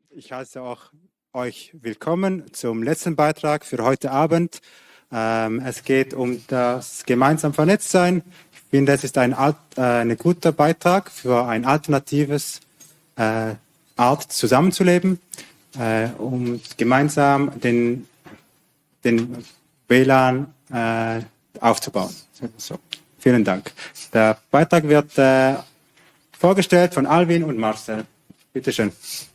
Ich heiße auch euch willkommen zum letzten Beitrag für heute Abend. Es geht um das gemeinsam Vernetztsein. Ich finde, es ist ein guter Beitrag für ein alternatives Art zusammenzuleben, um gemeinsam den WLAN aufzubauen. So, vielen Dank. Der Beitrag wird vorgestellt von Alvin und Marcel. Bitte schön.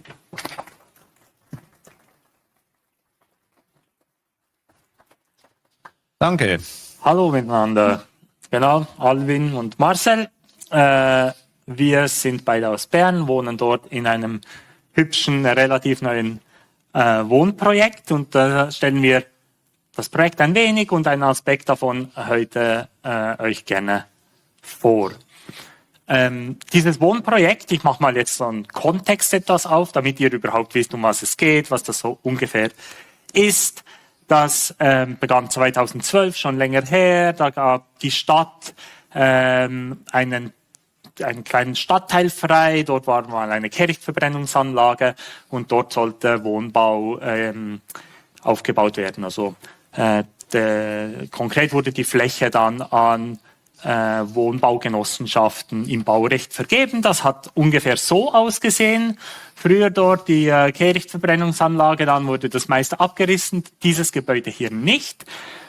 Danke. Hallo miteinander. Genau, Alvin und Marcel. Wir sind beide aus Bern, wohnen dort in einem hübschen, relativ neuen Wohnprojekt und da stellen wir das Projekt ein wenig und einen Aspekt davon heute euch gerne vor. Dieses Wohnprojekt, ich mache mal jetzt so einen Kontext etwas auf, damit ihr überhaupt wisst, um was es geht, was das so ungefähr ist. Das begann 2012, schon länger her. Da gab die Stadt einen kleinen Stadtteil frei. Dort war mal eine Kehrichtverbrennungsanlage und dort sollte Wohnbau aufgebaut werden. Also konkret wurde die Fläche dann an Wohnbaugenossenschaften im Baurecht vergeben. Das hat ungefähr so ausgesehen. Früher dort die Kehrichtverbrennungsanlage, dann wurde das meiste abgerissen. Dieses Gebäude hier nicht.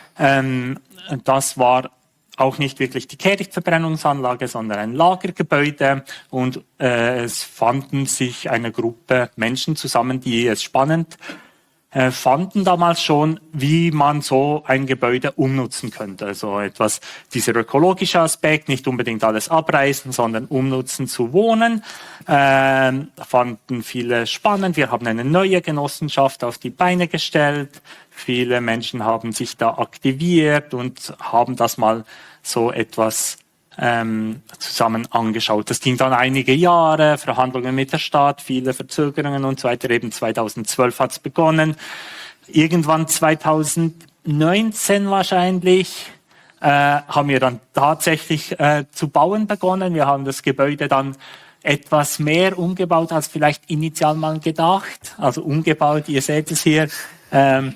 Das war auch nicht wirklich die Kehrichtverbrennungsanlage, sondern ein Lagergebäude. Und es fanden sich eine Gruppe Menschen zusammen, die es spannend fanden damals schon, wie man so ein Gebäude umnutzen könnte. Also etwas, dieser ökologische Aspekt, nicht unbedingt alles abreißen, sondern umnutzen zu wohnen, fanden viele spannend. Wir haben eine neue Genossenschaft auf die Beine gestellt. Viele Menschen haben sich da aktiviert und haben das mal so etwas zusammen angeschaut. Das ging dann einige Jahre, Verhandlungen mit der Stadt, viele Verzögerungen und so weiter. Eben 2012 hat es begonnen. Irgendwann 2019 wahrscheinlich haben wir dann tatsächlich zu bauen begonnen. Wir haben das Gebäude dann etwas mehr umgebaut als vielleicht initial mal gedacht. Also umgebaut, ihr seht es hier. Der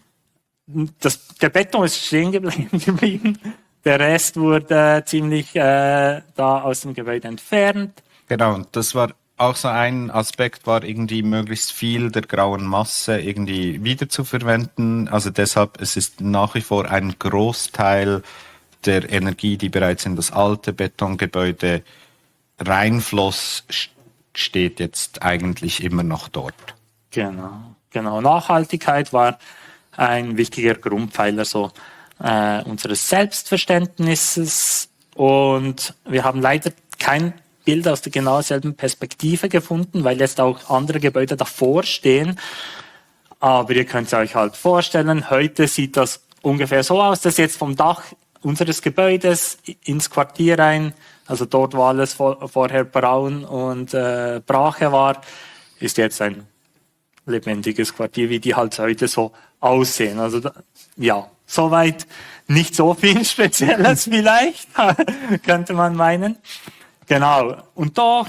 Beton ist stehen geblieben. Der Rest wurde ziemlich da aus dem Gebäude entfernt. Genau, und das war auch so ein Aspekt, war irgendwie möglichst viel der grauen Masse irgendwie wiederzuverwenden. Also deshalb, es ist nach wie vor ein Großteil der Energie, die bereits in das alte Betongebäude reinfloss, steht jetzt eigentlich immer noch dort. Genau. Nachhaltigkeit war ein wichtiger Grundpfeiler so unseres Selbstverständnisses und wir haben leider kein Bild aus der genau selben Perspektive gefunden, weil jetzt auch andere Gebäude davor stehen. Aber ihr könnt es euch halt vorstellen, heute sieht das ungefähr so aus, dass jetzt vom Dach unseres Gebäudes ins Quartier rein, also dort, wo alles vorher braun und Brache war, ist jetzt ein lebendiges Quartier, wie die halt heute so aussehen. Also ja, soweit nicht so viel Spezielles vielleicht, könnte man meinen. Genau. Und doch,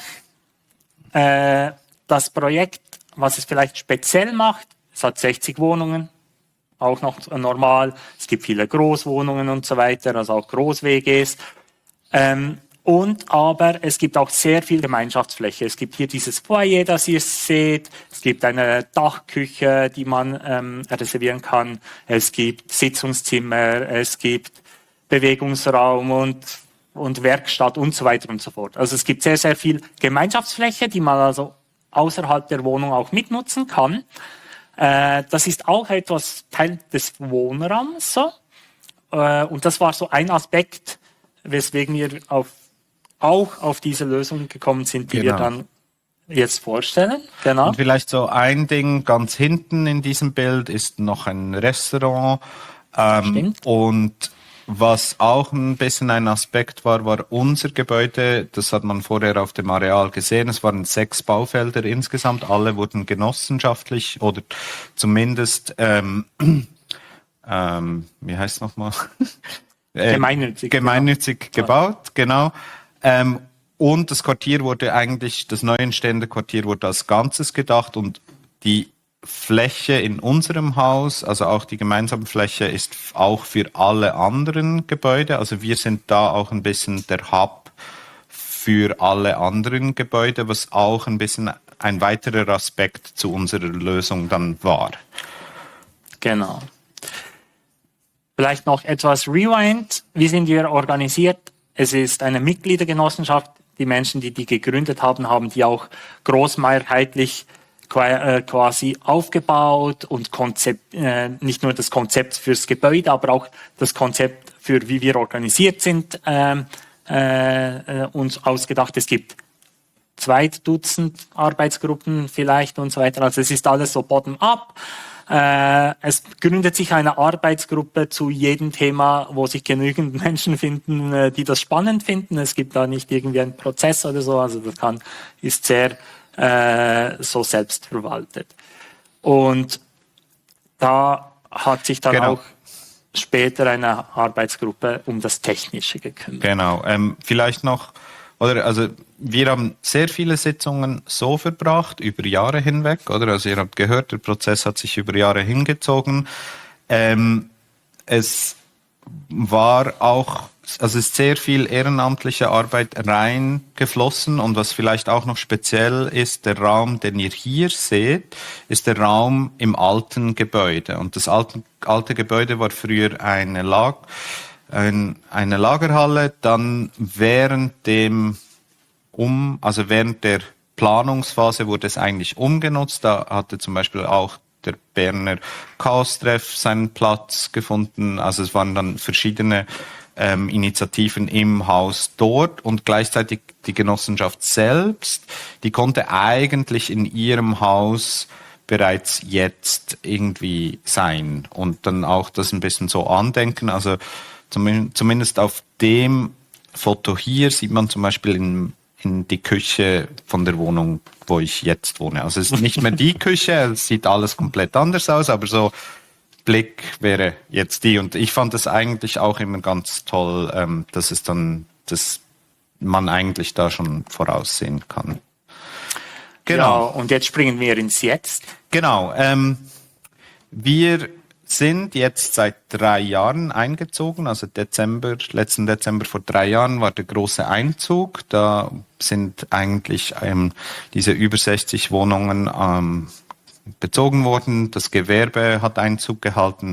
das Projekt, was es vielleicht speziell macht, es hat 60 Wohnungen, auch noch normal. Es gibt viele Großwohnungen und so weiter, also auch Groß-WGs. Aber es gibt auch sehr viel Gemeinschaftsfläche. Es gibt hier dieses Foyer, das ihr seht. Es gibt eine Dachküche, die man reservieren kann. Es gibt Sitzungszimmer, es gibt Bewegungsraum und Werkstatt und so weiter und so fort. Also es gibt sehr, sehr viel Gemeinschaftsfläche, die man also außerhalb der Wohnung auch mitnutzen kann. Das ist auch etwas Teil des Wohnraums. So. Und das war so ein Aspekt, weswegen wir auch auf diese Lösung gekommen sind, die wir dann jetzt vorstellen. Genau. Und vielleicht so ein Ding ganz hinten in diesem Bild ist noch ein Restaurant. Und was auch ein bisschen ein Aspekt war, war unser Gebäude. Das hat man vorher auf dem Areal gesehen. Es waren 6 Baufelder insgesamt. Alle wurden genossenschaftlich oder zumindest, wie heißt es nochmal? Gemeinnützig gebaut, genau. Und das Quartier wurde eigentlich, das neu entstehende Quartier wurde als Ganzes gedacht und die Fläche in unserem Haus, also auch die gemeinsame Fläche, ist auch für alle anderen Gebäude. Also wir sind da auch ein bisschen der Hub für alle anderen Gebäude, was auch ein bisschen ein weiterer Aspekt zu unserer Lösung dann war. Genau. Vielleicht noch etwas Rewind. Wie sind wir organisiert? Es ist eine Mitgliedergenossenschaft. Die Menschen, die gegründet haben, haben die auch großmehrheitlich quasi aufgebaut und nicht nur das Konzept fürs Gebäude, aber auch das Konzept für wie wir organisiert sind, uns ausgedacht. Es gibt 2 Dutzend Arbeitsgruppen vielleicht und so weiter. Also es ist alles so bottom-up. Es gründet sich eine Arbeitsgruppe zu jedem Thema, wo sich genügend Menschen finden, die das spannend finden. Es gibt da nicht irgendwie einen Prozess oder so. Also das ist sehr so selbstverwaltet. Und da hat sich dann auch später eine Arbeitsgruppe um das Technische gekümmert. Genau. Vielleicht noch, also wir haben sehr viele Sitzungen so verbracht, über Jahre hinweg, oder? Also ihr habt gehört, der Prozess hat sich über Jahre hingezogen. Es war auch, also es ist sehr viel ehrenamtliche Arbeit reingeflossen, und was vielleicht auch noch speziell ist, der Raum, den ihr hier seht, ist der Raum im alten Gebäude. Und das alte Gebäude war früher eine Lagerhalle. Dann während der Planungsphase wurde es eigentlich umgenutzt. Da hatte zum Beispiel auch der Berner Chaos-Treff seinen Platz gefunden. Also es waren dann verschiedene Initiativen im Haus dort, und gleichzeitig die Genossenschaft selbst, die konnte eigentlich in ihrem Haus bereits jetzt irgendwie sein und dann auch das ein bisschen so andenken. Also zumindest auf dem Foto hier sieht man zum Beispiel in die Küche von der Wohnung, wo ich jetzt wohne. Also es ist nicht mehr die Küche, es sieht alles komplett anders aus, aber so Blick wäre jetzt die. Und ich fand das eigentlich auch immer ganz toll, dass man eigentlich da schon voraussehen kann. Genau. Ja, und jetzt springen wir ins Jetzt. Genau. Wir sind jetzt seit 3 Jahren eingezogen, also letzten Dezember vor 3 Jahren war der große Einzug. Da sind eigentlich diese über 60 Wohnungen bezogen worden. Das Gewerbe hat Einzug gehalten.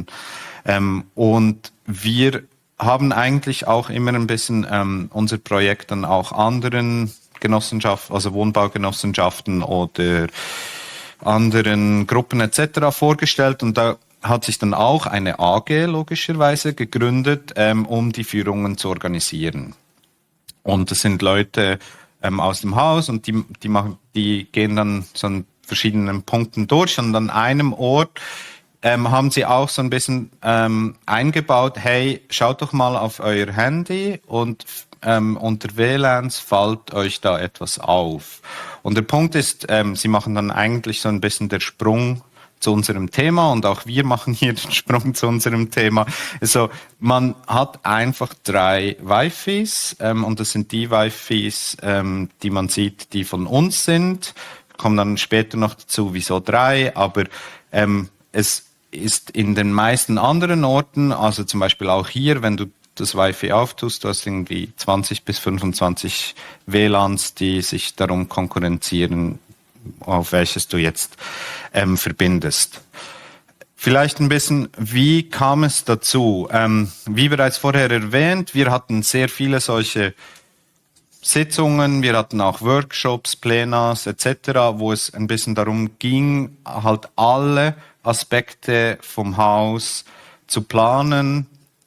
Und wir haben eigentlich auch immer ein bisschen unser Projekt dann auch anderen Genossenschaften, also Wohnbaugenossenschaften oder anderen Gruppen etc. vorgestellt, und da hat sich dann auch eine AG logischerweise gegründet, um die Führungen zu organisieren. Und das sind Leute aus dem Haus, und die gehen dann so an verschiedenen Punkten durch, und an einem Ort haben sie auch so ein bisschen eingebaut, hey, schaut doch mal auf euer Handy, und unter WLANs fällt euch da etwas auf. Und der Punkt ist, sie machen dann eigentlich so ein bisschen den Sprung zu unserem Thema, und auch wir machen hier den Sprung zu unserem Thema. Also man hat einfach 3 Wi-Fis, und das sind die Wi-Fis, die man sieht, die von uns sind. Kommen dann später noch dazu, wieso 3, aber es ist in den meisten anderen Orten, also zum Beispiel auch hier, wenn du das Wi-Fi auftust, du hast irgendwie 20 bis 25 WLANs, die sich darum konkurrenzieren, auf welches du jetzt verbindest. Vielleicht ein bisschen, wie kam es dazu? Wie bereits vorher erwähnt, wir hatten sehr viele solche Sitzungen, wir hatten auch Workshops, Plenas etc., wo es ein bisschen darum ging, halt alle Aspekte vom Haus zu planen,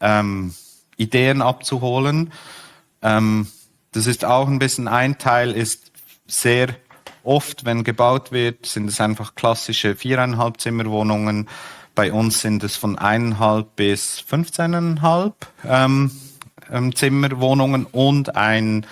Ideen abzuholen. Das ist auch ein bisschen, ein Teil ist sehr oft, wenn gebaut wird, sind es einfach klassische 4,5 Zimmerwohnungen. Bei uns sind es von 1,5 bis 15,5 Zimmerwohnungen und eine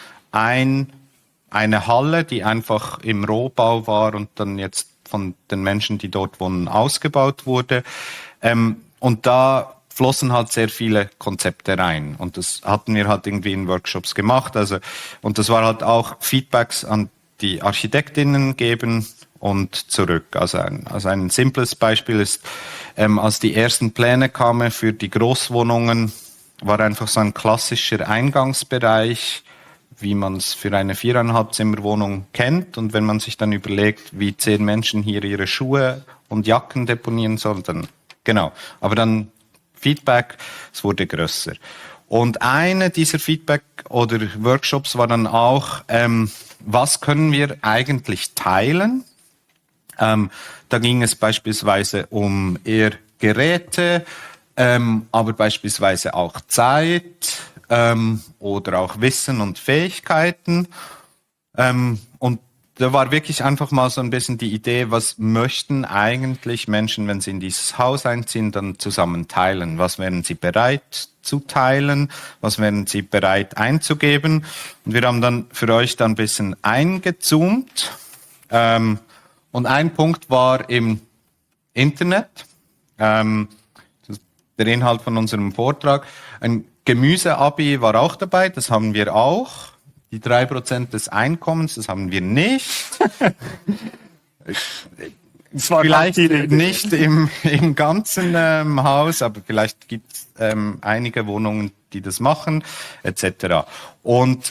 Halle, die einfach im Rohbau war und dann jetzt von den Menschen, die dort wohnen, ausgebaut wurde. Und da flossen halt sehr viele Konzepte rein. Und das hatten wir halt irgendwie in Workshops gemacht. Also, und das war halt auch Feedbacks an die Architektinnen geben und zurück. Also ein simples Beispiel ist, als die ersten Pläne kamen für die Großwohnungen, war einfach so ein klassischer Eingangsbereich, wie man es für eine 4,5 Zimmerwohnung kennt. Und wenn man sich dann überlegt, wie 10 Menschen hier ihre Schuhe und Jacken deponieren sollen, dann genau. Aber dann Feedback, es wurde größer. Und eine dieser Feedback oder Workshops war dann auch, was können wir eigentlich teilen? Da ging es beispielsweise um eher Geräte, aber beispielsweise auch Zeit oder auch Wissen und Fähigkeiten. Und da war wirklich einfach mal so ein bisschen die Idee, was möchten eigentlich Menschen, wenn sie in dieses Haus einziehen, dann zusammen teilen? Was wären sie bereit zu teilen? Was wären sie bereit einzugeben? Und wir haben dann für euch da ein bisschen eingezoomt. Und ein Punkt war im Internet, der Inhalt von unserem Vortrag. Ein Gemüseabi war auch dabei, das haben wir auch. Die 3% des Einkommens, das haben wir nicht. Vielleicht nicht im ganzen Haus, aber vielleicht gibt es einige Wohnungen, die das machen, etc. Und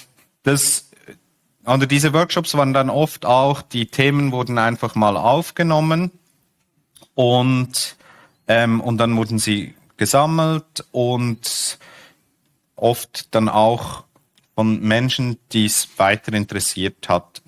diese Workshops waren dann oft auch, die Themen wurden einfach mal aufgenommen und dann wurden sie gesammelt und oft dann auch von Menschen, die es weiter interessiert hat,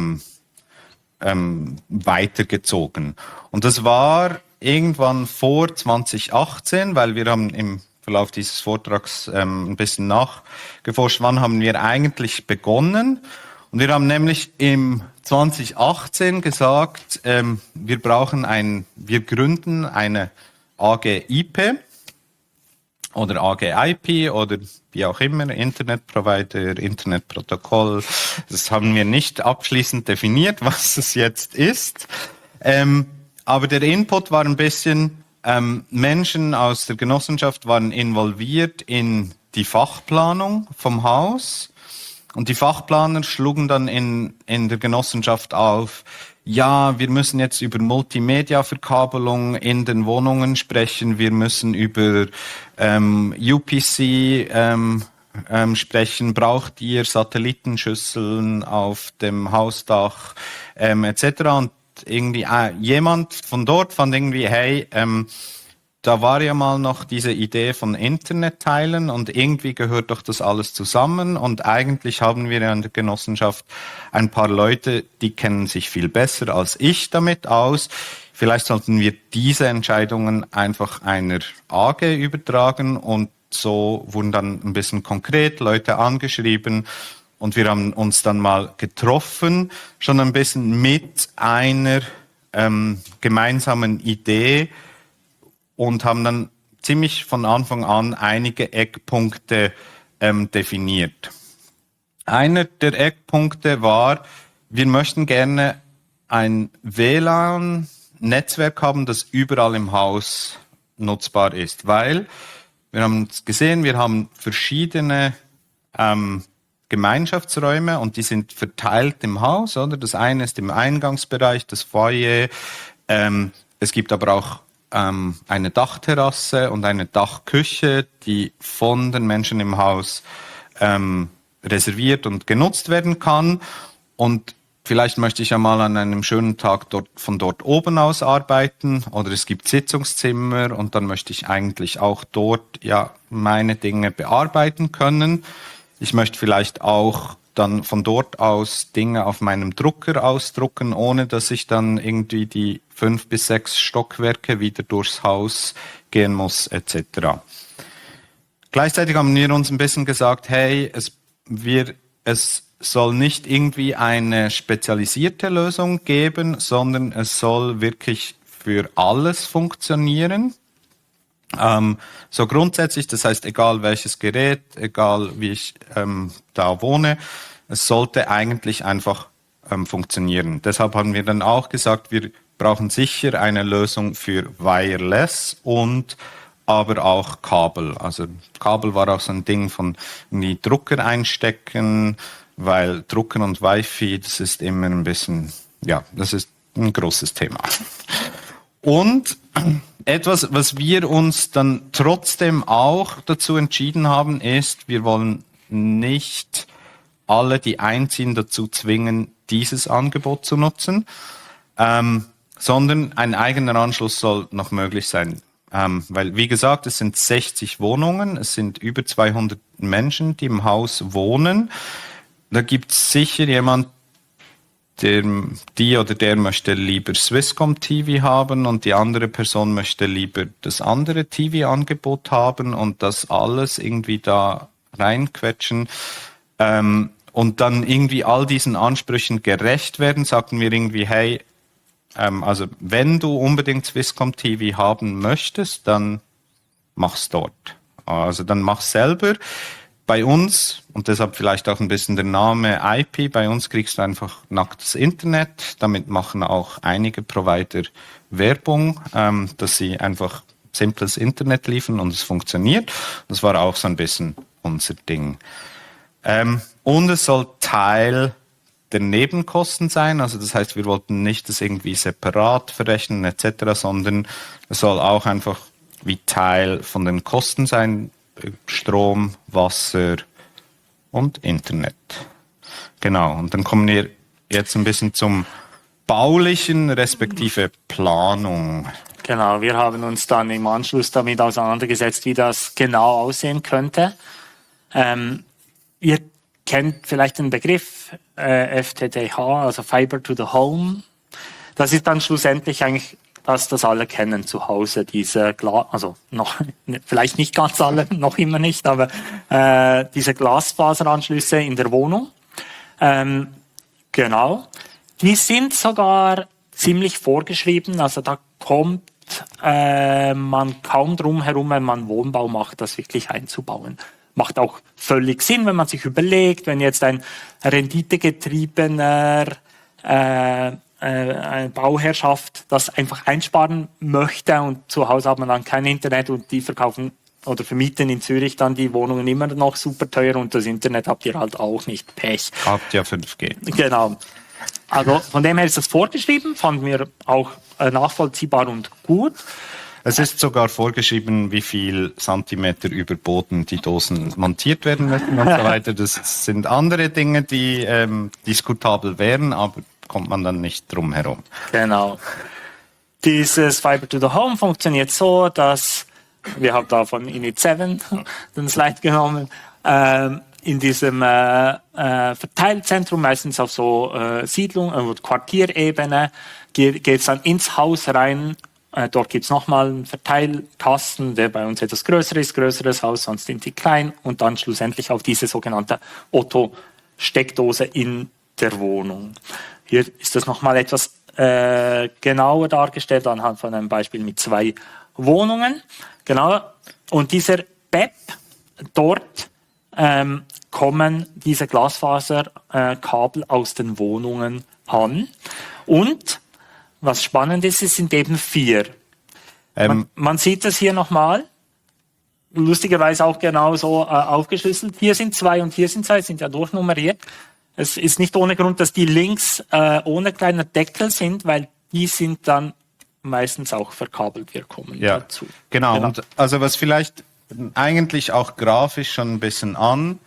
weitergezogen. Und das war irgendwann vor 2018, weil wir haben im Verlauf dieses Vortrags ein bisschen nachgeforscht, wann haben wir eigentlich begonnen. Und wir haben nämlich im 2018 gesagt, wir gründen eine AG IP oder AG IP oder wie auch immer, Internetprovider, Internetprotokoll. Das haben wir nicht abschließend definiert, was es jetzt ist. Aber der Input war ein bisschen, Menschen aus der Genossenschaft waren involviert in die Fachplanung vom Haus. Und die Fachplaner schlugen dann in der Genossenschaft auf, ja, wir müssen jetzt über Multimedia-Verkabelung in den Wohnungen sprechen, wir müssen über UPC sprechen, braucht ihr Satellitenschüsseln auf dem Hausdach etc. Und irgendwie jemand von dort fand irgendwie, hey, da war ja mal noch diese Idee von Internet teilen und irgendwie gehört doch das alles zusammen und eigentlich haben wir ja in der Genossenschaft ein paar Leute, die kennen sich viel besser als ich damit aus. Vielleicht sollten wir diese Entscheidungen einfach einer AG übertragen und so wurden dann ein bisschen konkret Leute angeschrieben und wir haben uns dann mal getroffen, schon ein bisschen mit einer gemeinsamen Idee, und haben dann ziemlich von Anfang an einige Eckpunkte definiert. Einer der Eckpunkte war, wir möchten gerne ein WLAN-Netzwerk haben, das überall im Haus nutzbar ist, weil wir haben gesehen, wir haben verschiedene Gemeinschaftsräume und die sind verteilt im Haus, oder? Das eine ist im Eingangsbereich, das Foyer. Es gibt aber auch eine Dachterrasse und eine Dachküche, die von den Menschen im Haus reserviert und genutzt werden kann. Und vielleicht möchte ich ja mal an einem schönen Tag von dort oben aus arbeiten oder es gibt Sitzungszimmer und dann möchte ich eigentlich auch dort ja meine Dinge bearbeiten können. Ich möchte vielleicht auch dann von dort aus Dinge auf meinem Drucker ausdrucken, ohne dass ich dann irgendwie die 5 bis 6 Stockwerke wieder durchs Haus gehen muss, etc. Gleichzeitig haben wir uns ein bisschen gesagt, hey, es soll nicht irgendwie eine spezialisierte Lösung geben, sondern es soll wirklich für alles funktionieren. So grundsätzlich, das heißt, egal welches Gerät, egal wie ich da wohne, es sollte eigentlich einfach funktionieren. Deshalb haben wir dann auch gesagt, wir brauchen sicher eine Lösung für Wireless und aber auch Kabel. Also Kabel war auch so ein Ding von irgendwie Drucker einstecken, weil Drucker und Wi-Fi, das ist immer ein bisschen, ja, das ist ein großes Thema. Und etwas, was wir uns dann trotzdem auch dazu entschieden haben, ist, wir wollen nicht alle, die einziehen, dazu zwingen, dieses Angebot zu nutzen, sondern ein eigener Anschluss soll noch möglich sein. Weil, wie gesagt, es sind 60 Wohnungen, es sind über 200 Menschen, die im Haus wohnen. Da gibt es sicher jemand, der möchte lieber Swisscom TV haben und die andere Person möchte lieber das andere TV-Angebot haben und das alles irgendwie da reinquetschen. Und dann irgendwie all diesen Ansprüchen gerecht werden, sagten wir irgendwie, hey, also wenn du unbedingt Swisscom TV haben möchtest, dann mach's dort. Also dann mach's selber. Bei uns, und deshalb vielleicht auch ein bisschen der Name IP, bei uns kriegst du einfach nacktes Internet. Damit machen auch einige Provider Werbung, dass sie einfach simples Internet liefern und es funktioniert. Das war auch so ein bisschen unser Ding. Und es soll Teil der Nebenkosten sein. Also das heißt, wir wollten nicht das irgendwie separat verrechnen etc., sondern es soll auch einfach wie Teil von den Kosten sein. Strom, Wasser und Internet. Genau, und dann kommen wir jetzt ein bisschen zum baulichen respektive Planung. Genau, wir haben uns dann im Anschluss damit auseinandergesetzt, wie das genau aussehen könnte. Ihr kennt vielleicht den Begriff FTTH, also Fiber to the Home. Das ist dann schlussendlich eigentlich, dass das alle kennen zu Hause, diese also noch vielleicht nicht ganz alle, noch immer nicht, aber diese Glasfaseranschlüsse in der Wohnung. Genau. Die sind sogar ziemlich vorgeschrieben, also da kommt man kaum drum herum, wenn man Wohnbau macht, das wirklich einzubauen. Macht auch völlig Sinn, wenn man sich überlegt, wenn jetzt ein renditegetriebener eine Bauherrschaft das einfach einsparen möchte und zu Hause hat man dann kein Internet und die verkaufen oder vermieten in Zürich dann die Wohnungen immer noch super teuer und das Internet habt ihr halt auch nicht. Pech. Habt ja 5G. Genau. Also von dem her ist das vorgeschrieben, fanden wir auch nachvollziehbar und gut. Es ist sogar vorgeschrieben, wie viel Zentimeter über Boden die Dosen montiert werden müssen und so weiter. Das sind andere Dinge, die diskutabel wären, aber kommt man dann nicht drum herum. Genau. Dieses Fiber to the Home funktioniert so, dass, wir haben da von Init7 den Slide genommen, in diesem Verteilzentrum, meistens auf so Siedlung, Quartierebene, geht es dann ins Haus rein. Dort gibt es nochmal einen Verteilkasten, der bei uns etwas größer ist, größeres Haus, sonst sind die klein und dann schlussendlich auf diese sogenannte Otto-Steckdose in der Wohnung. Hier ist das nochmal etwas genauer dargestellt anhand von einem Beispiel mit 2 Wohnungen. Genau. Und dieser BEP, dort kommen diese Glasfaserkabel aus den Wohnungen an. Und was spannend ist, es sind eben 4. Man sieht das hier nochmal. Lustigerweise auch genauso aufgeschlüsselt. Hier sind 2 und hier sind 2, sind ja durchnummeriert. Es ist nicht ohne Grund, dass die links ohne kleiner Deckel sind, weil die sind dann meistens auch verkabelt. Wir kommen dazu. Genau. Und also was vielleicht eigentlich auch grafisch schon ein bisschen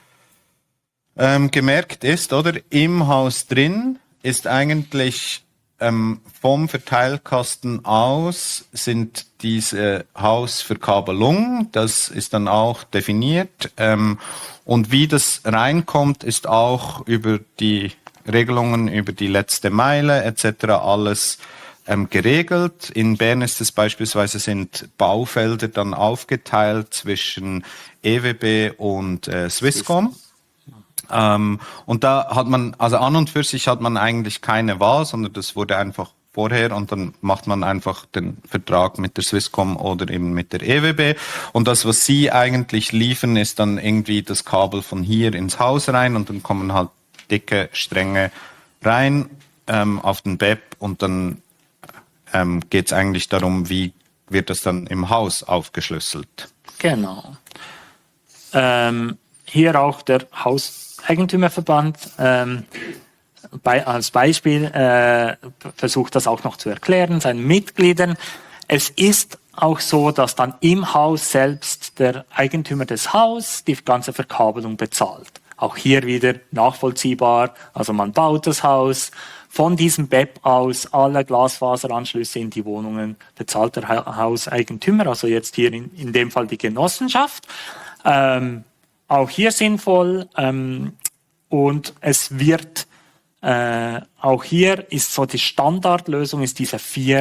gemerkt ist, oder? Im Haus drin ist eigentlich vom Verteilkasten aus sind diese Hausverkabelung, das ist dann auch definiert. Und wie das reinkommt, ist auch über die Regelungen, über die letzte Meile etc. alles geregelt. In Bern ist es beispielsweise, sind Baufelder dann aufgeteilt zwischen EWB und Swisscom. Und da hat man, also an und für sich hat man eigentlich keine Wahl, sondern das wurde einfach vorher und dann macht man einfach den Vertrag mit der Swisscom oder eben mit der EWB. Und das, was sie eigentlich liefern, ist dann irgendwie das Kabel von hier ins Haus rein und dann kommen halt dicke Stränge rein auf den BEP und dann geht es eigentlich darum, wie wird das dann im Haus aufgeschlüsselt. Genau. Hier auch der Hauseigentümerverband als Beispiel versucht das auch noch zu erklären seinen Mitgliedern. Es ist auch so, dass dann im Haus selbst der Eigentümer des Hauses die ganze Verkabelung bezahlt. Auch hier wieder nachvollziehbar. Also man baut das Haus, von diesem BEP aus alle Glasfaseranschlüsse in die Wohnungen bezahlt der Hauseigentümer, also jetzt hier in dem Fall die Genossenschaft. Auch hier sinnvoll. Und es wird, auch hier ist so die Standardlösung, ist diese 4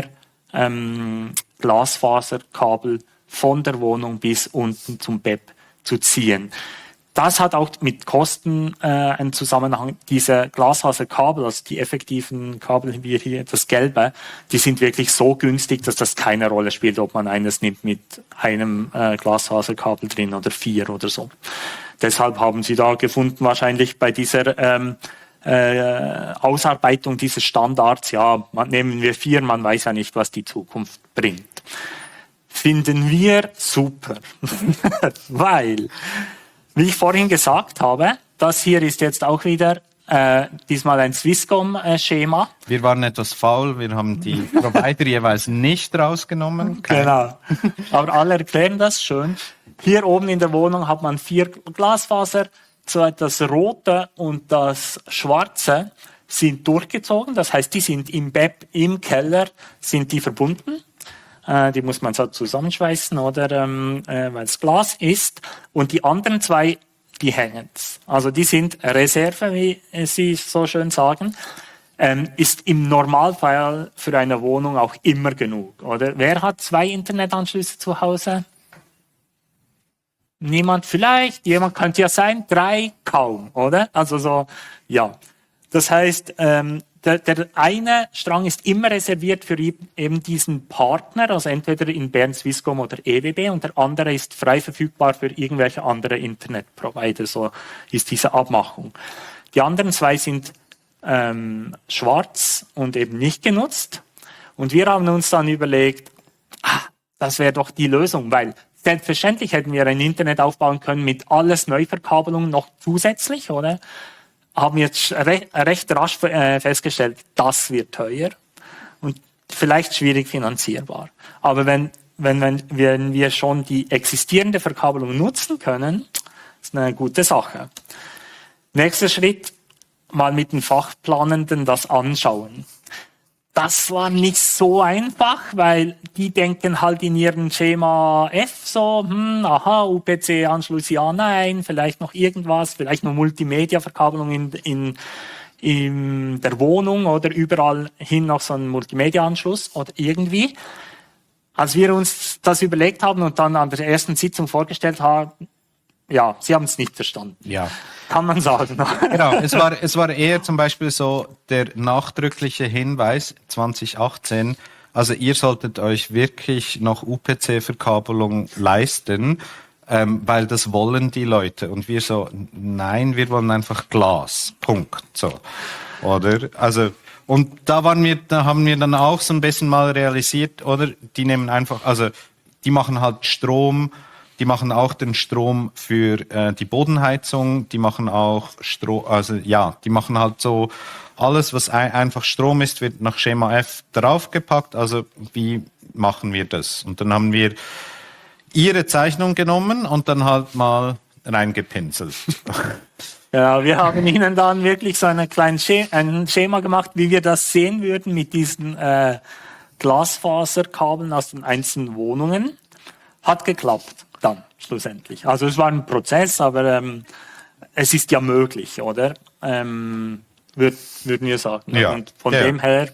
Glasfaserkabel von der Wohnung bis unten zum BEP zu ziehen. Das hat auch mit Kosten einen Zusammenhang. Diese Glasfaserkabel, also die effektiven Kabel, wie hier das Gelbe, die sind wirklich so günstig, dass das keine Rolle spielt, ob man eines nimmt mit einem Glasfaserkabel drin oder 4 oder so. Deshalb haben sie da gefunden, wahrscheinlich bei dieser Ausarbeitung dieses Standards, ja, nehmen wir 4, man weiß ja nicht, was die Zukunft bringt. Finden wir super, weil, wie ich vorhin gesagt habe, das hier ist jetzt auch wieder diesmal ein Swisscom-Schema. Wir waren etwas faul, wir haben die Provider jeweils nicht rausgenommen. Genau, aber alle erklären das schön. Hier oben in der Wohnung hat man 4 Glasfaser. So das Rote und das Schwarze sind durchgezogen. Das heißt, die sind im BEP, im Keller, sind die verbunden. Die muss man so zusammenschweißen, oder, weil es Glas ist. Und die anderen 2, die hängen. Also die sind Reserve, wie Sie so schön sagen. Ist im Normalfall für eine Wohnung auch immer genug, oder? Wer hat 2 Internetanschlüsse zu Hause? Niemand vielleicht, jemand könnte ja sein, 3 kaum, oder? Also so, ja. Das heißt, der eine Strang ist immer reserviert für eben diesen Partner, also entweder in Bern Swisscom oder EWB, und der andere ist frei verfügbar für irgendwelche andere Internetprovider, so ist diese Abmachung. Die anderen 2 sind schwarz und eben nicht genutzt, und wir haben uns dann überlegt, das wäre doch die Lösung, weil selbstverständlich hätten wir ein Internet aufbauen können mit alles Neuverkabelung noch zusätzlich, oder? Haben jetzt recht rasch festgestellt, das wird teuer und vielleicht schwierig finanzierbar. Aber wenn wir schon die existierende Verkabelung nutzen können, ist eine gute Sache. Nächster Schritt, mal mit den Fachplanenden das anschauen. Das war nicht so einfach, weil die denken halt in ihrem Schema F so, UPC-Anschluss, ja, nein, vielleicht noch irgendwas, vielleicht noch Multimedia-Verkabelung in der Wohnung oder überall hin noch so ein Multimedia-Anschluss oder irgendwie. Als wir uns das überlegt haben und dann an der ersten Sitzung vorgestellt haben, ja, sie haben es nicht verstanden. Ja. Kann man sagen. Genau, es war eher zum Beispiel so der nachdrückliche Hinweis 2018, also ihr solltet euch wirklich noch UPC-Verkabelung leisten, weil das wollen die Leute. Und wir so, nein, wir wollen einfach Glas. Punkt. So. Oder? Also, und da haben wir dann auch so ein bisschen mal realisiert, oder? Die nehmen einfach, also, die machen halt Strom. Die machen auch den Strom für die Bodenheizung, die machen auch Strom, also ja, die machen halt so alles, was einfach Strom ist, wird nach Schema F draufgepackt. Also wie machen wir das? Und dann haben wir ihre Zeichnung genommen und dann halt mal reingepinselt. Ja, wir haben ihnen dann wirklich so ein Schema gemacht, wie wir das sehen würden mit diesen Glasfaserkabeln aus den einzelnen Wohnungen. Hat geklappt. Dann schlussendlich. Also es war ein Prozess, aber es ist ja möglich, oder? Würden wir sagen. Ja. Und von dem her,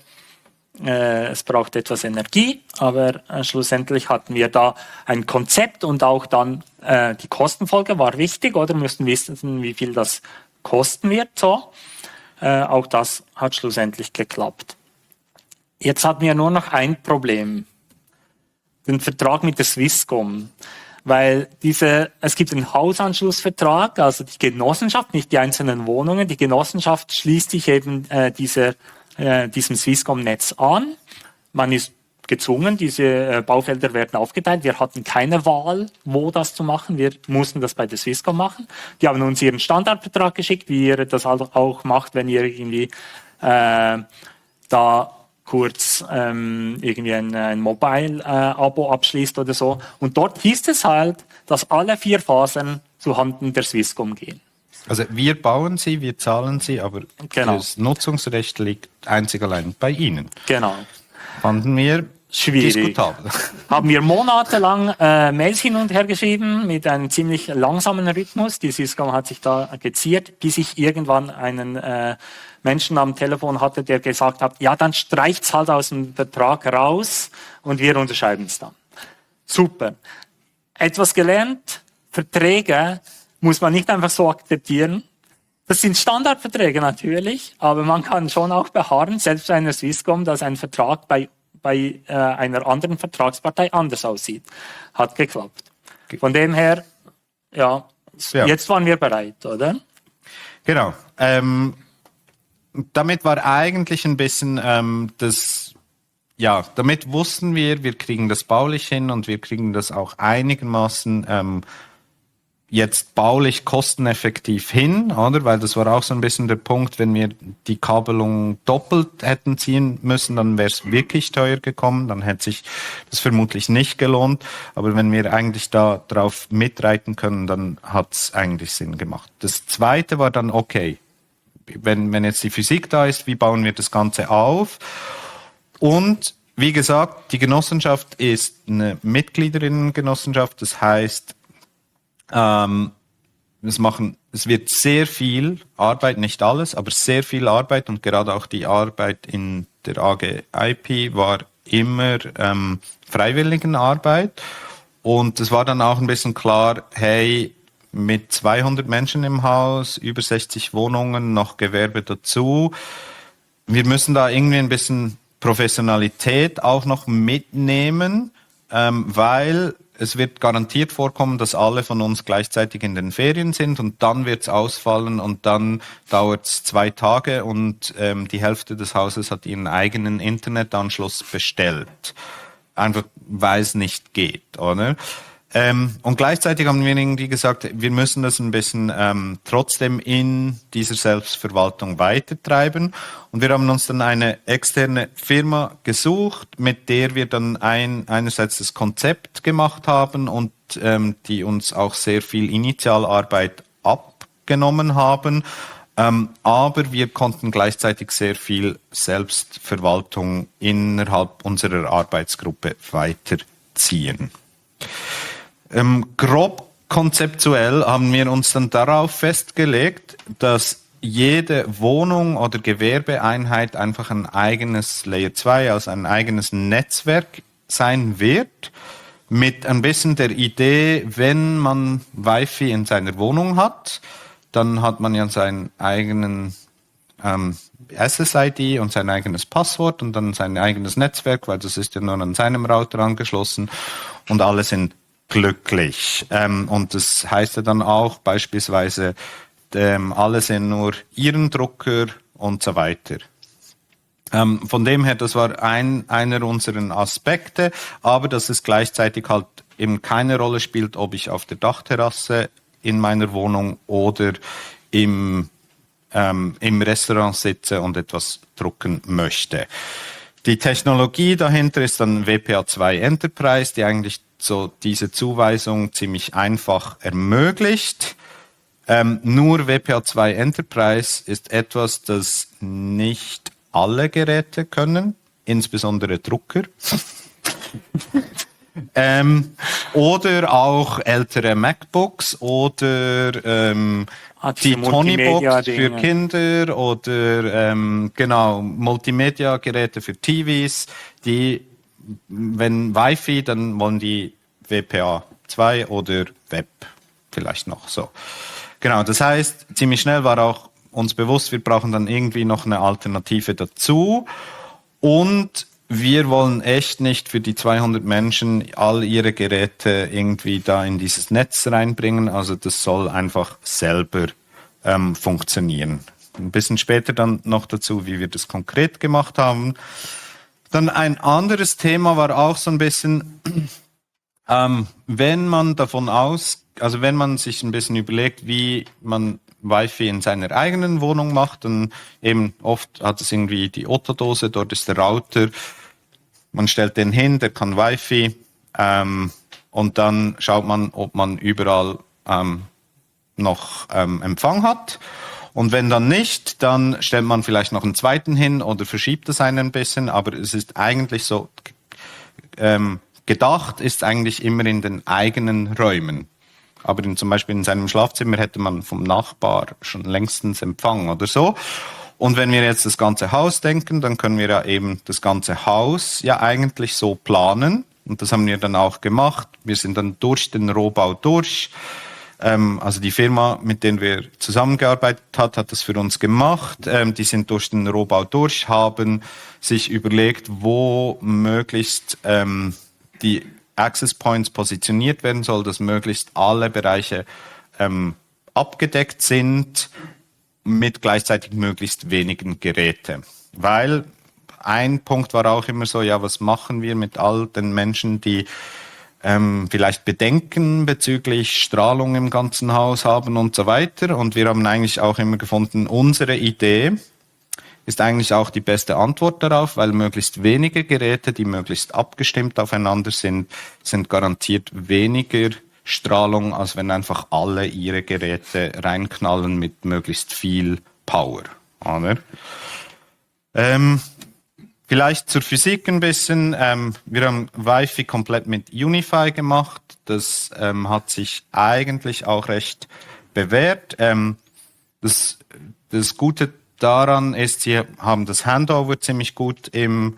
es braucht etwas Energie, aber schlussendlich hatten wir da ein Konzept und auch dann die Kostenfolge war wichtig, oder? Müssten wissen, wie viel das kosten wird. So. Auch das hat schlussendlich geklappt. Jetzt hatten wir nur noch ein Problem. Den Vertrag mit der Swisscom. Weil es gibt einen Hausanschlussvertrag, also die Genossenschaft, nicht die einzelnen Wohnungen. Die Genossenschaft schließt sich eben diesem Swisscom-Netz an. Man ist gezwungen, diese Baufelder werden aufgeteilt. Wir hatten keine Wahl, wo das zu machen. Wir mussten das bei der Swisscom machen. Die haben uns ihren Standardvertrag geschickt, wie ihr das auch macht, wenn ihr irgendwie da kurz irgendwie ein Mobile-Abo abschließt oder so. Und dort hieß es halt, dass alle 4 Phasen zuhanden der Swisscom gehen. Also wir bauen sie, wir zahlen sie, aber Genau. das Nutzungsrecht liegt einzig allein bei Ihnen. Genau. Fanden wir Schwierig. diskutabel. Haben wir monatelang Mails hin und her geschrieben mit einem ziemlich langsamen Rhythmus. Die Swisscom hat sich da geziert, bis ich irgendwann einen Menschen am Telefon hatte, der gesagt hat, ja, dann streicht's halt aus dem Vertrag raus und wir unterschreiben es dann. Super. Etwas gelernt, Verträge muss man nicht einfach so akzeptieren. Das sind Standardverträge natürlich, aber man kann schon auch beharren, selbst bei einer Swisscom, dass ein Vertrag bei einer anderen Vertragspartei anders aussieht. Hat geklappt. Von dem her, ja, jetzt waren wir bereit, oder? Genau. Damit war eigentlich ein bisschen damit wussten wir kriegen das baulich hin und wir kriegen das auch einigermaßen jetzt baulich kosteneffektiv hin, oder? Weil das war auch so ein bisschen der Punkt, wenn wir die Kabelung doppelt hätten ziehen müssen, dann wäre es wirklich teuer gekommen, dann hätte sich das vermutlich nicht gelohnt. Aber wenn wir eigentlich da drauf mitreiten können, dann hat es eigentlich Sinn gemacht. Das Zweite war dann, okay, wenn jetzt die Physik da ist, wie bauen wir das Ganze auf? Und wie gesagt, die Genossenschaft ist eine Mitgliederinnengenossenschaft, das heißt, es wird sehr viel Arbeit, nicht alles, aber sehr viel Arbeit und gerade auch die Arbeit in der AG IP war immer Freiwilligenarbeit und es war dann auch ein bisschen klar, hey, mit 200 Menschen im Haus, über 60 Wohnungen, noch Gewerbe dazu, wir müssen da irgendwie ein bisschen Professionalität auch noch mitnehmen, weil es wird garantiert vorkommen, dass alle von uns gleichzeitig in den Ferien sind und dann wird es ausfallen und dann dauert es 2 Tage und die Hälfte des Hauses hat ihren eigenen Internetanschluss bestellt. Einfach, weil es nicht geht, oder? Und gleichzeitig haben wir irgendwie gesagt, wir müssen das ein bisschen trotzdem in dieser Selbstverwaltung weitertreiben. Und wir haben uns dann eine externe Firma gesucht, mit der wir dann einerseits das Konzept gemacht haben und die uns auch sehr viel Initialarbeit abgenommen haben. Aber wir konnten gleichzeitig sehr viel Selbstverwaltung innerhalb unserer Arbeitsgruppe weiterziehen. Grob konzeptuell haben wir uns dann darauf festgelegt, dass jede Wohnung oder Gewerbeeinheit einfach ein eigenes Layer 2, also ein eigenes Netzwerk sein wird, mit ein bisschen der Idee, wenn man Wi-Fi in seiner Wohnung hat, dann hat man ja seinen eigenen SSID und sein eigenes Passwort und dann sein eigenes Netzwerk, weil das ist ja nur an seinem Router angeschlossen und alle sind glücklich. Und das heißt ja dann auch beispielsweise, alle sehen nur ihren Drucker und so weiter. Von dem her, das war einer unserer Aspekte, aber dass es gleichzeitig halt eben keine Rolle spielt, ob ich auf der Dachterrasse in meiner Wohnung oder im Restaurant sitze und etwas drucken möchte. Die Technologie dahinter ist dann WPA2 Enterprise, die eigentlich so diese Zuweisung ziemlich einfach ermöglicht. Nur WPA2 Enterprise ist etwas, das nicht alle Geräte können, insbesondere Drucker. Oder auch ältere MacBooks oder die Tonybox für Kinder oder Multimedia-Geräte für TVs, die, wenn Wi-Fi, dann wollen die WPA 2 oder Web vielleicht noch so. Genau, das heißt, ziemlich schnell war auch uns bewusst, wir brauchen dann irgendwie noch eine Alternative dazu und wir wollen echt nicht für die 200 Menschen all ihre Geräte irgendwie da in dieses Netz reinbringen. Also das soll einfach selber funktionieren. Ein bisschen später dann noch dazu, wie wir das konkret gemacht haben. Dann ein anderes Thema war auch so ein bisschen, wenn man wenn man sich ein bisschen überlegt, wie man Wi-Fi in seiner eigenen Wohnung macht, dann eben oft hat es irgendwie die Otto-Dose, dort ist der Router, man stellt den hin, der kann Wi-Fi, und dann schaut man, ob man überall noch Empfang hat. Und wenn dann nicht, dann stellt man vielleicht noch einen zweiten hin oder verschiebt das einen ein bisschen, aber es ist eigentlich so, gedacht ist eigentlich immer in den eigenen Räumen. Aber zum Beispiel in seinem Schlafzimmer hätte man vom Nachbar schon längstens Empfang oder so. Und wenn wir jetzt das ganze Haus denken, dann können wir ja eben das ganze Haus ja eigentlich so planen. Und das haben wir dann auch gemacht. Wir sind dann durch den Rohbau durch. Also die Firma, mit der wir zusammengearbeitet hat das für uns gemacht. Die sind durch den Rohbau durch, haben sich überlegt, wo möglichst die Access Points positioniert werden soll, dass möglichst alle Bereiche abgedeckt sind mit gleichzeitig möglichst wenigen Geräten. Weil ein Punkt war auch immer so, ja, was machen wir mit all den Menschen, die vielleicht Bedenken bezüglich Strahlung im ganzen Haus haben und so weiter. Und wir haben eigentlich auch immer gefunden, unsere Idee ist eigentlich auch die beste Antwort darauf, weil möglichst wenige Geräte, die möglichst abgestimmt aufeinander sind garantiert weniger Strahlung, als wenn einfach alle ihre Geräte reinknallen mit möglichst viel Power. Oder? Vielleicht zur Physik ein bisschen. Wir haben Wi-Fi komplett mit Unify gemacht. Das hat sich eigentlich auch recht bewährt. Das Gute daran ist, sie haben das Handover ziemlich gut im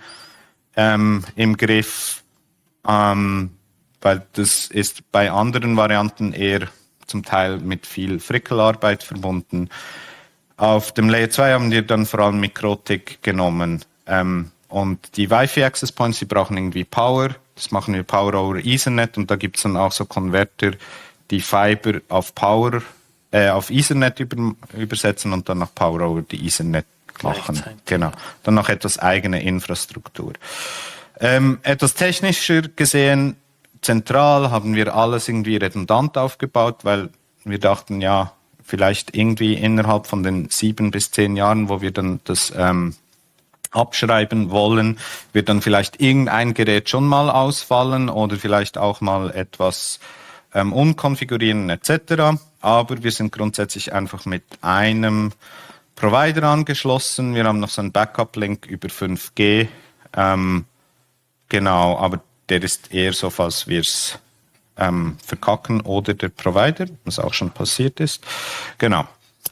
Griff, weil das ist bei anderen Varianten eher zum Teil mit viel Frickelarbeit verbunden. Auf dem Layer 2 haben wir dann vor allem Mikrotik genommen. Und die Wi-Fi Access Points, die brauchen irgendwie Power. Das machen wir Power over Ethernet und da gibt es dann auch so Konverter, die Fiber auf Power, auf Ethernet übersetzen und dann noch Power over die Ethernet machen. Genau. Dann noch etwas eigene Infrastruktur. Etwas technischer gesehen, zentral haben wir alles irgendwie redundant aufgebaut, weil wir dachten, ja, vielleicht irgendwie innerhalb von den 7 bis 10 Jahren, wo wir dann das abschreiben wollen, wird dann vielleicht irgendein Gerät schon mal ausfallen oder vielleicht auch mal etwas umkonfigurieren etc. Aber wir sind grundsätzlich einfach mit einem Provider angeschlossen. Wir haben noch so einen Backup-Link über 5G. Genau, aber der ist eher so, falls wir es verkacken oder der Provider, was auch schon passiert ist. Genau.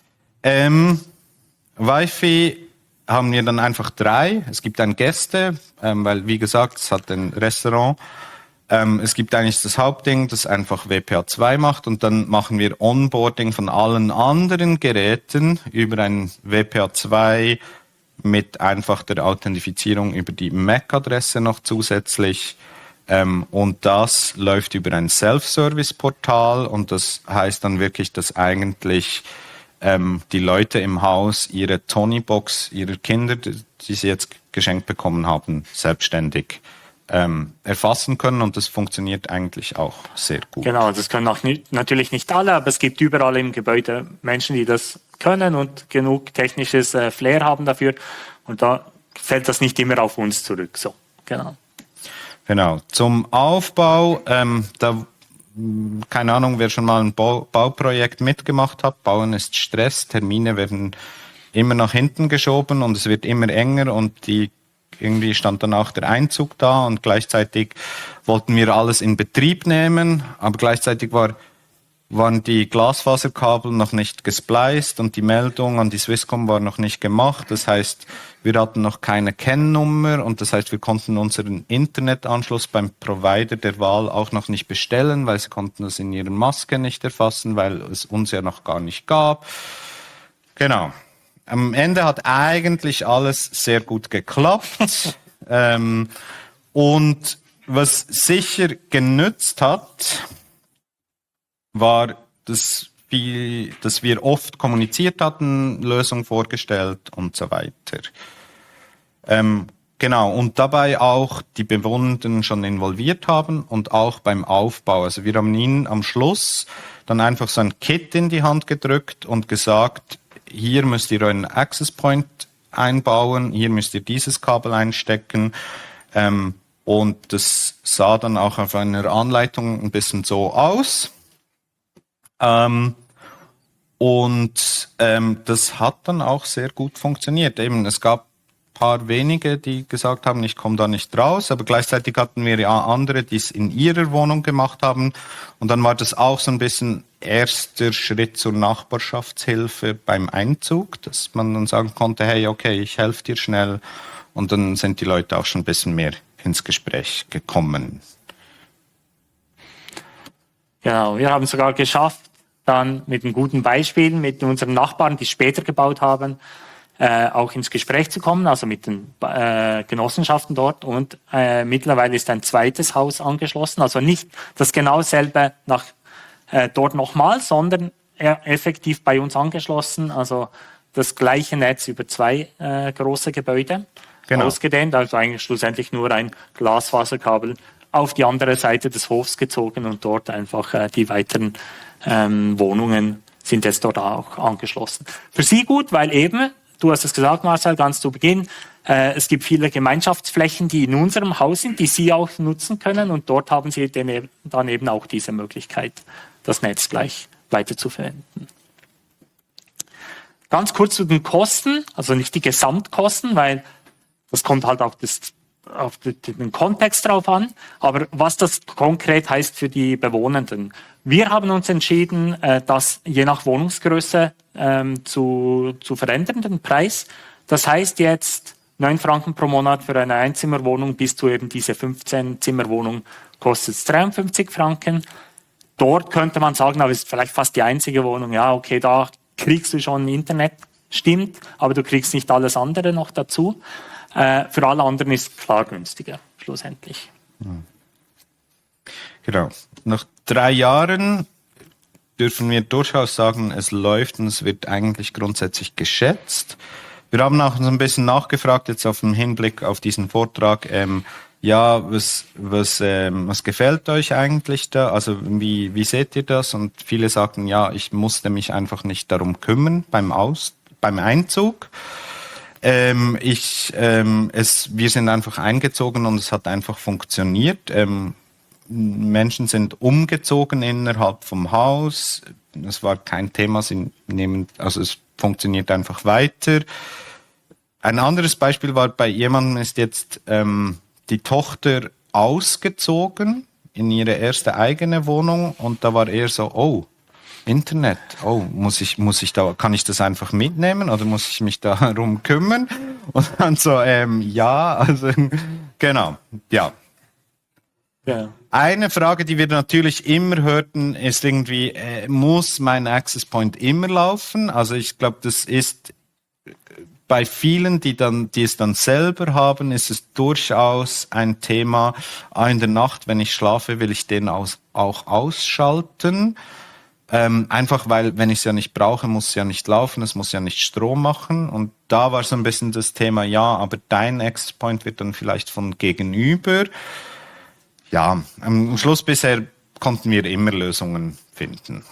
Wi-Fi haben wir dann einfach 3. Es gibt dann Gäste, weil wie gesagt, es hat ein Restaurant. Es gibt eigentlich das Hauptding, das einfach WPA2 macht und dann machen wir Onboarding von allen anderen Geräten über ein WPA2 mit einfach der Authentifizierung über die MAC-Adresse noch zusätzlich. Und das läuft über ein Self-Service-Portal und das heißt dann wirklich, dass eigentlich die Leute im Haus ihre Tonybox ihrer Kinder, die sie jetzt geschenkt bekommen haben, selbstständig erfassen können und das funktioniert eigentlich auch sehr gut. Genau, das können auch natürlich nicht alle, aber es gibt überall im Gebäude Menschen, die das können und genug technisches Flair haben dafür und da fällt das nicht immer auf uns zurück. So, genau. Genau. Zum Aufbau, keine Ahnung, wer schon mal ein Bauprojekt mitgemacht hat. Bauen ist Stress, Termine werden immer nach hinten geschoben und es wird immer enger und irgendwie stand dann auch der Einzug da und gleichzeitig wollten wir alles in Betrieb nehmen, aber gleichzeitig waren die Glasfaserkabel noch nicht gespliced und die Meldung an die Swisscom war noch nicht gemacht. Das heißt, wir hatten noch keine CAN-Nummer und das heißt, wir konnten unseren Internetanschluss beim Provider der Wahl auch noch nicht bestellen, weil sie konnten das in ihrer Maske nicht erfassen, weil es uns ja noch gar nicht gab. Genau. Am Ende hat eigentlich alles sehr gut geklappt. Und was sicher genützt hat, war, dass wir oft kommuniziert hatten, Lösungen vorgestellt und so weiter. Genau, und dabei auch die Bewohnenden schon involviert haben und auch beim Aufbau. Also wir haben ihnen am Schluss dann einfach so ein Kit in die Hand gedrückt und gesagt, hier müsst ihr euren Access Point einbauen, hier müsst ihr dieses Kabel einstecken. Und das sah dann auch auf einer Anleitung ein bisschen so aus. Das hat dann auch sehr gut funktioniert. Eben, es gab paar wenige, die gesagt haben, ich komme da nicht raus, aber gleichzeitig hatten wir ja andere, die es in ihrer Wohnung gemacht haben, und dann war das auch so ein bisschen erster Schritt zur Nachbarschaftshilfe beim Einzug, dass man dann sagen konnte, hey, okay, ich helfe dir schnell, und dann sind die Leute auch schon ein bisschen mehr ins Gespräch gekommen. Genau, wir haben sogar geschafft, dann mit einem guten Beispiel, mit unseren Nachbarn, die später gebaut haben, auch ins Gespräch zu kommen, also mit den Genossenschaften dort. Und mittlerweile ist ein zweites Haus angeschlossen, also nicht das genau selbe dort nochmal, sondern effektiv bei uns angeschlossen, also das gleiche Netz über 2 große Gebäude ausgedehnt, also eigentlich schlussendlich nur ein Glasfaserkabel auf die andere Seite des Hofs gezogen und dort einfach die weiteren Wohnungen sind jetzt dort auch angeschlossen. Für Sie gut, weil eben, du hast es gesagt, Marcel, ganz zu Beginn, es gibt viele Gemeinschaftsflächen, die in unserem Haus sind, die Sie auch nutzen können, und dort haben Sie dann eben auch diese Möglichkeit, das Netz gleich weiter zu verwenden. Ganz kurz zu den Kosten, also nicht die Gesamtkosten, weil das kommt halt auch auf den Kontext drauf an, aber was das konkret heißt für die Bewohnenden. Wir haben uns entschieden, das je nach Wohnungsgröße zu verändern, den Preis. Das heißt jetzt 9 Franken pro Monat für eine Einzimmerwohnung bis zu eben diese 15-Zimmerwohnung kostet es 53 Franken. Dort könnte man sagen, aber es ist vielleicht fast die einzige Wohnung, ja okay, da kriegst du schon Internet, stimmt, aber du kriegst nicht alles andere noch dazu. Für alle anderen ist es klar günstiger, schlussendlich. Genau. Nach 3 Jahren dürfen wir durchaus sagen, es läuft und es wird eigentlich grundsätzlich geschätzt. Wir haben auch so ein bisschen nachgefragt, jetzt auf den Hinblick auf diesen Vortrag, was gefällt euch eigentlich da? Also wie seht ihr das? Und viele sagten, ja, ich musste mich einfach nicht darum kümmern beim Einzug. Wir sind einfach eingezogen und es hat einfach funktioniert. Menschen sind umgezogen innerhalb vom Haus. Es war kein Thema. Es funktioniert einfach weiter. Ein anderes Beispiel war, bei jemandem ist jetzt die Tochter ausgezogen in ihre erste eigene Wohnung, und da war er so, oh, Internet, oh, kann ich das einfach mitnehmen oder muss ich mich darum kümmern? Und dann so, ja, also, genau, ja. Ja. Eine Frage, die wir natürlich immer hörten, ist irgendwie, muss mein Access Point immer laufen? Also ich glaube, das ist bei vielen, die es dann selber haben, ist es durchaus ein Thema. In der Nacht, wenn ich schlafe, will ich den auch ausschalten. Einfach weil, wenn ich es ja nicht brauche, muss es ja nicht laufen, es muss ja nicht Strom machen. Und da war so ein bisschen das Thema, ja, aber dein Access Point wird dann vielleicht von gegenüber. Ja, am Schluss bisher konnten wir immer Lösungen finden.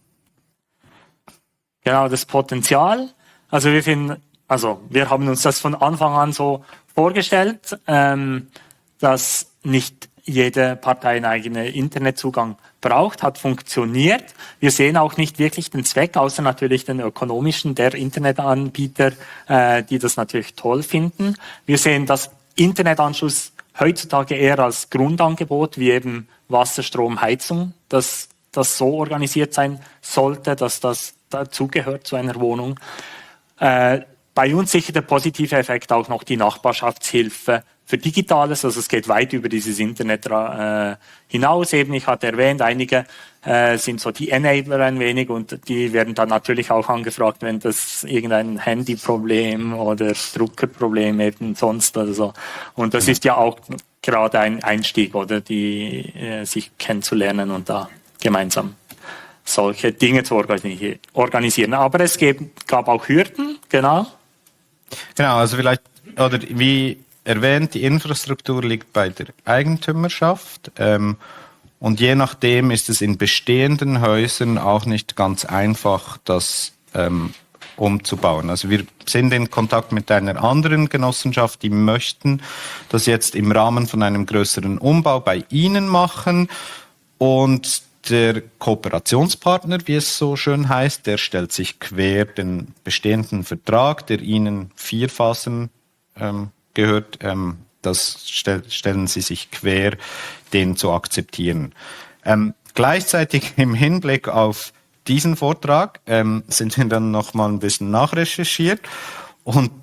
Genau, das Potenzial. Also wir haben uns das von Anfang an so vorgestellt, dass nicht jede Partei einen eigenen Internetzugang braucht, hat funktioniert. Wir sehen auch nicht wirklich den Zweck, außer natürlich den ökonomischen der Internetanbieter, die das natürlich toll finden. Wir sehen das Internetanschluss heutzutage eher als Grundangebot, wie eben Wasser, Strom, Heizung, dass das so organisiert sein sollte, dass das dazugehört zu einer Wohnung. Bei uns sicher der positive Effekt auch noch die Nachbarschaftshilfe für Digitales, also es geht weit über dieses Internet hinaus. Eben, ich hatte erwähnt, einige sind so die Enabler ein wenig, und die werden dann natürlich auch angefragt, wenn das irgendein Handyproblem oder Druckerproblem eben sonst oder so. Und das ist ja auch gerade ein Einstieg, oder die sich kennenzulernen und da gemeinsam solche Dinge zu organisieren. Aber es gab auch Hürden, genau. Genau, also vielleicht, oder wie erwähnt, die Infrastruktur liegt bei der Eigentümerschaft. Und je nachdem ist es in bestehenden Häusern auch nicht ganz einfach, das umzubauen. Also wir sind in Kontakt mit einer anderen Genossenschaft, die möchten das jetzt im Rahmen von einem größeren Umbau bei ihnen machen. Und der Kooperationspartner, wie es so schön heißt, der stellt sich quer den bestehenden Vertrag, der ihnen 4 Phasen gehört, das stellen sie sich quer, den zu akzeptieren. Gleichzeitig im Hinblick auf diesen Vortrag sind wir dann noch mal ein bisschen nachrecherchiert und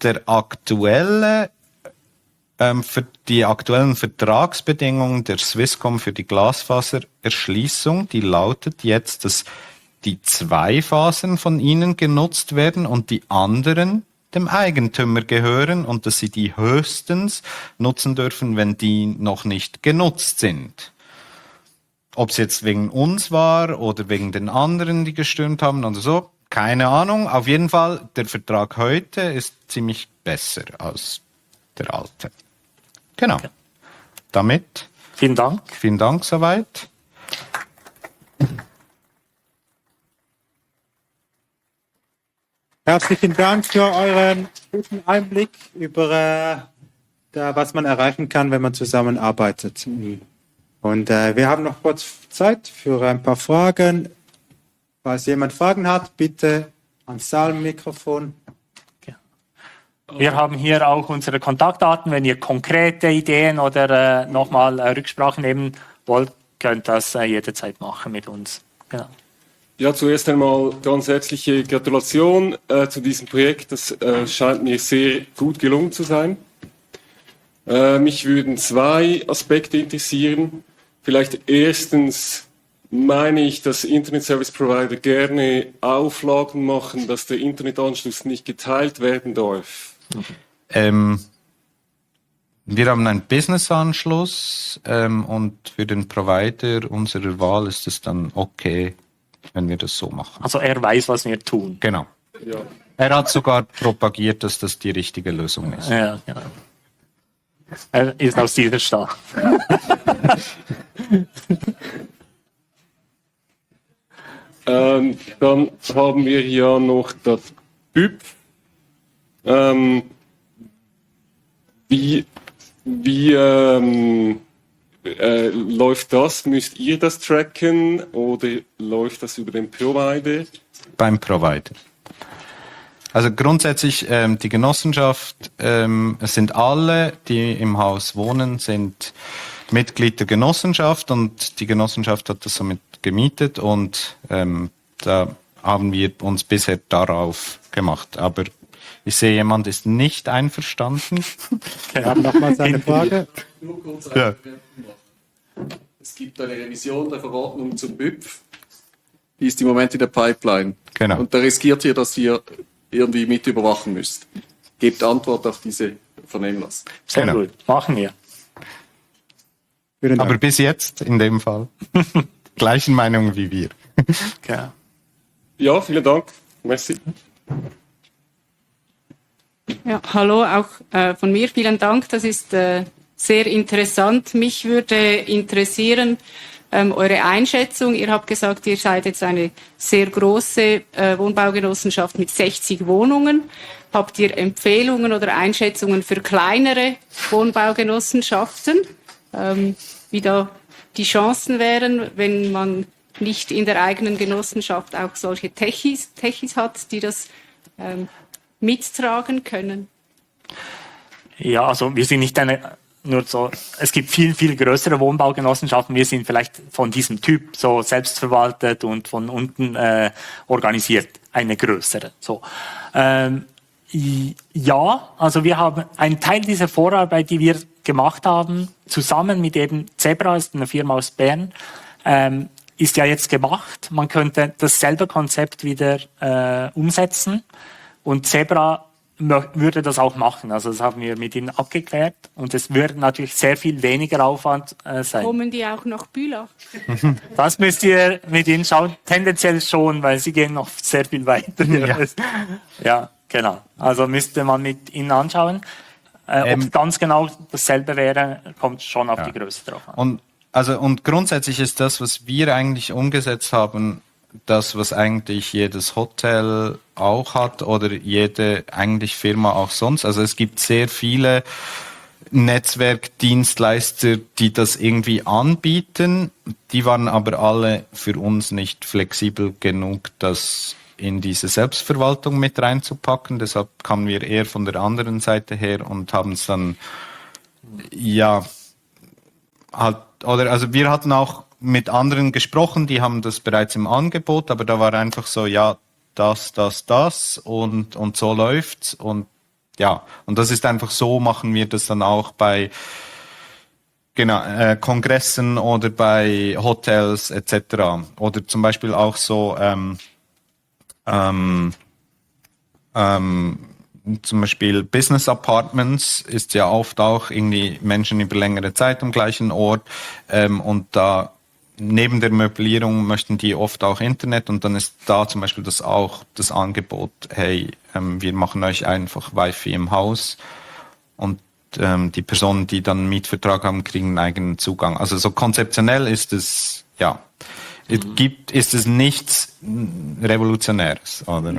für die aktuellen Vertragsbedingungen der Swisscom für die Glasfasererschließung, die lautet jetzt, dass die 2 Phasen von ihnen genutzt werden und die anderen dem Eigentümer gehören und dass sie die höchstens nutzen dürfen, wenn die noch nicht genutzt sind. Ob es jetzt wegen uns war oder wegen den anderen, die gestürmt haben oder so, keine Ahnung. Auf jeden Fall, der Vertrag heute ist ziemlich besser als der alte. Genau. Okay. Damit. Vielen Dank. Vielen Dank soweit. Herzlichen Dank für euren guten Einblick über was man erreichen kann, wenn man zusammenarbeitet. Und wir haben noch kurz Zeit für ein paar Fragen. Falls jemand Fragen hat, bitte ans Saalmikrofon. Wir haben hier auch unsere Kontaktdaten. Wenn ihr konkrete Ideen oder nochmal Rücksprache nehmen wollt, könnt das jederzeit machen mit uns. Genau. Ja, zuerst einmal ganz herzliche Gratulation zu diesem Projekt. Das scheint mir sehr gut gelungen zu sein. Mich würden 2 Aspekte interessieren. Vielleicht erstens meine ich, dass Internet Service Provider gerne Auflagen machen, dass der Internetanschluss nicht geteilt werden darf. Wir haben einen Business-Anschluss und für den Provider unserer Wahl ist es dann okay, wenn wir das so machen. Also er weiß, was wir tun. Genau. Ja. Er hat sogar propagiert, dass das die richtige Lösung ist. Ja, genau. Er ist aus dieser Stadt. Dann haben wir ja noch das BIP. Wie läuft das? Müsst ihr das tracken oder läuft das über den Provider? Beim Provider. Also grundsätzlich die Genossenschaft, es sind alle, die im Haus wohnen, sind Mitglied der Genossenschaft und die Genossenschaft hat das somit gemietet und da haben wir uns bisher darauf gemacht. Aber ich sehe, jemand ist nicht einverstanden. Wir haben nochmals eine Frage. Nur kurz Ja. eine Bemerkung machen. Es gibt eine Revision der Verordnung zum BÜPF. Die ist im Moment in der Pipeline. Genau. Und da riskiert ihr, dass ihr irgendwie mit überwachen müsst. Gebt Antwort auf diese Vernehmlassung. Sehr Genau. gut. Machen wir. Vielen Dank. Aber bis jetzt, in dem Fall, gleichen Meinung wie wir. Genau. Ja, vielen Dank. Merci. Ja, hallo, auch von mir vielen Dank. Das ist sehr interessant. Mich würde interessieren, eure Einschätzung. Ihr habt gesagt, ihr seid jetzt eine sehr große Wohnbaugenossenschaft mit 60 Wohnungen. Habt ihr Empfehlungen oder Einschätzungen für kleinere Wohnbaugenossenschaften, wie da die Chancen wären, wenn man nicht in der eigenen Genossenschaft auch solche Techis hat, die das mittragen können? Ja, also wir sind nicht nur so, es gibt viel, viel größere Wohnbaugenossenschaften. Wir sind vielleicht von diesem Typ so selbstverwaltet und von unten organisiert, eine größere. So. Ja, also wir haben einen Teil dieser Vorarbeit, die wir gemacht haben, zusammen mit eben Zebra, ist eine Firma aus Bern, ist ja jetzt gemacht. Man könnte dasselbe Konzept wieder umsetzen und Zebra würde das auch machen. Also das haben wir mit ihnen abgeklärt und es würde natürlich sehr viel weniger Aufwand sein. Kommen die auch nach Bülach? Das müsst ihr mit ihnen schauen. Tendenziell schon, weil sie gehen noch sehr viel weiter. Ja, genau. Also müsste man mit ihnen anschauen. Ob es ganz genau dasselbe wäre, kommt schon auf die Größe drauf an. Und grundsätzlich ist das, was wir eigentlich umgesetzt haben, das, was eigentlich jedes Hotel auch hat oder jede eigentlich Firma auch sonst. Also es gibt sehr viele Netzwerkdienstleister, die das irgendwie anbieten. Die waren aber alle für uns nicht flexibel genug, das in diese Selbstverwaltung mit reinzupacken. Deshalb kamen wir eher von der anderen Seite her und haben es dann, also wir hatten auch mit anderen gesprochen, die haben das bereits im Angebot, aber da war einfach so, das und so läuft's und und das ist einfach so, machen wir das dann auch bei Kongressen oder bei Hotels etc. Oder zum Beispiel auch so zum Beispiel Business Apartments ist ja oft auch irgendwie Menschen über längere Zeit am gleichen Ort und da neben der Möblierung möchten die oft auch Internet und dann ist da zum Beispiel das Angebot, hey, wir machen euch einfach Wi-Fi im Haus und die Personen, die dann einen Mietvertrag haben, kriegen einen eigenen Zugang. Also so konzeptionell ist es, ist es nichts Revolutionäres, oder?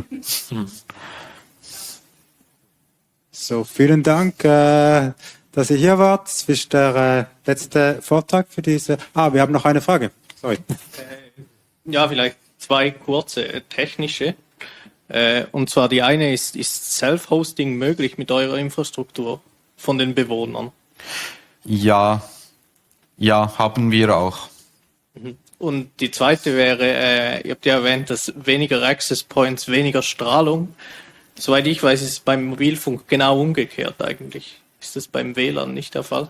So, vielen Dank, dass ihr hier wart. Das ist der letzte Vortrag für diese. Wir haben noch eine Frage. Sorry. Ja, vielleicht zwei kurze technische. Und zwar die eine ist Self-Hosting möglich mit eurer Infrastruktur von den Bewohnern? Ja, haben wir auch. Und die zweite wäre, ihr habt ja erwähnt, dass weniger Access Points, weniger Strahlung. Soweit ich weiß, ist es beim Mobilfunk genau umgekehrt eigentlich. Ist das beim WLAN nicht der Fall?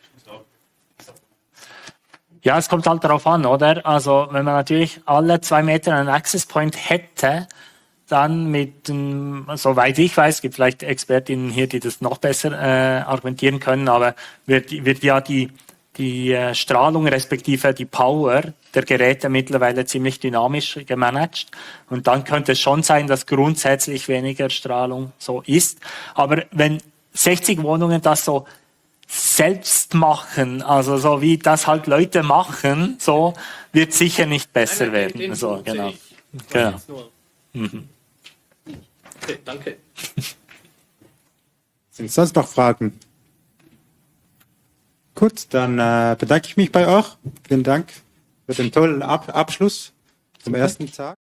Ja, es kommt halt darauf an, oder? Also wenn man natürlich alle 2 Meter einen Access Point hätte, dann soweit ich weiß, gibt vielleicht Expertinnen hier, die das noch besser argumentieren können, aber wird ja die Strahlung respektive die Power der Geräte mittlerweile ziemlich dynamisch gemanagt. Und dann könnte es schon sein, dass grundsätzlich weniger Strahlung so ist. Aber wenn 60 Wohnungen das so selbst machen, also so wie das halt Leute machen, so wird sicher nicht besser werden. So, genau. Okay, danke. Sind sonst noch Fragen? Gut, dann bedanke ich mich bei euch. Vielen Dank für den tollen Abschluss zum ersten Tag.